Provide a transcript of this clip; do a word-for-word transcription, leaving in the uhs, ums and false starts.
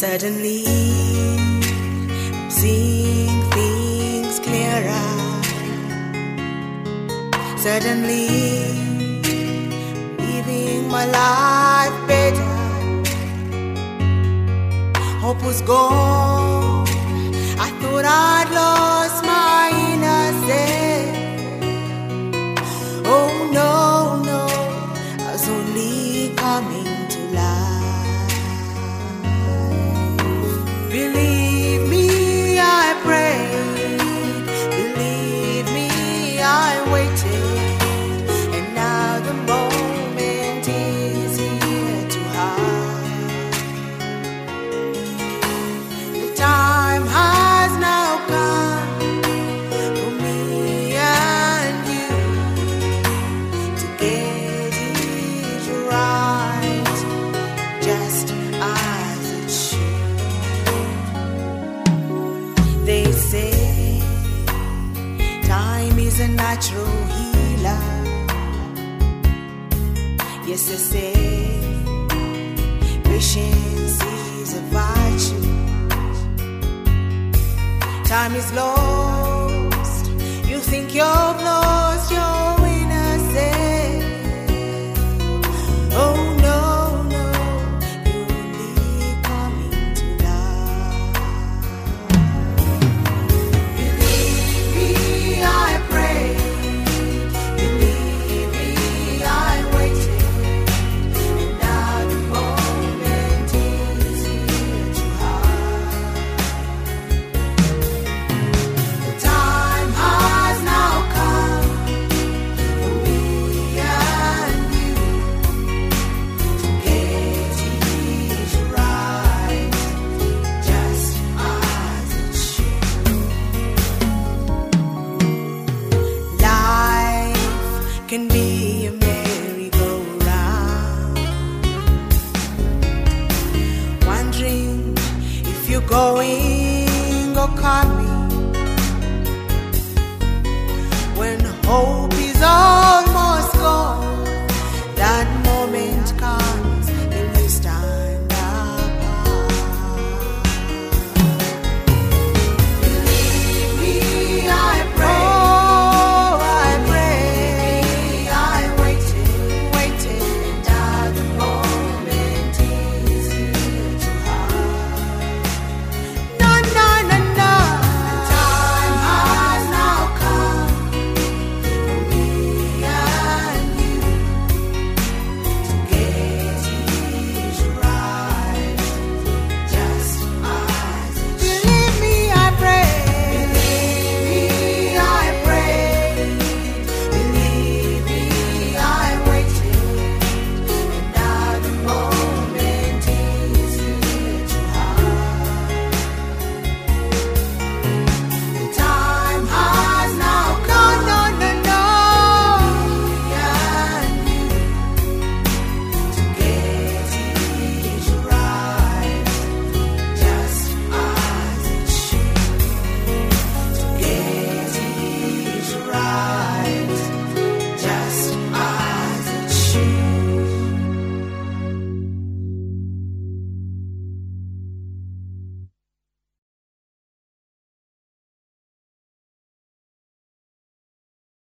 Suddenly, I'm seeing things clearer. Suddenly, living my life better. Hope was gone. I thought I'd lost my innocence. Oh no, no, I was only coming to life. Believe me, I prayed. Believe me, I waited. And now the moment is here to hide. The time has now come for me and you to get it right, just as it should. They say time is a natural healer. Yes, they say patience is a virtue. Time is lost. You think you've lost your innocence. Oh no, no, you're only coming to life. Believe me, I pray. Believe me, I waited. And now the moment is here to hide. The time has now come for me and you to get it right, just as it should. Life can be a merry-go-round, wondering if you're going or coming. When hope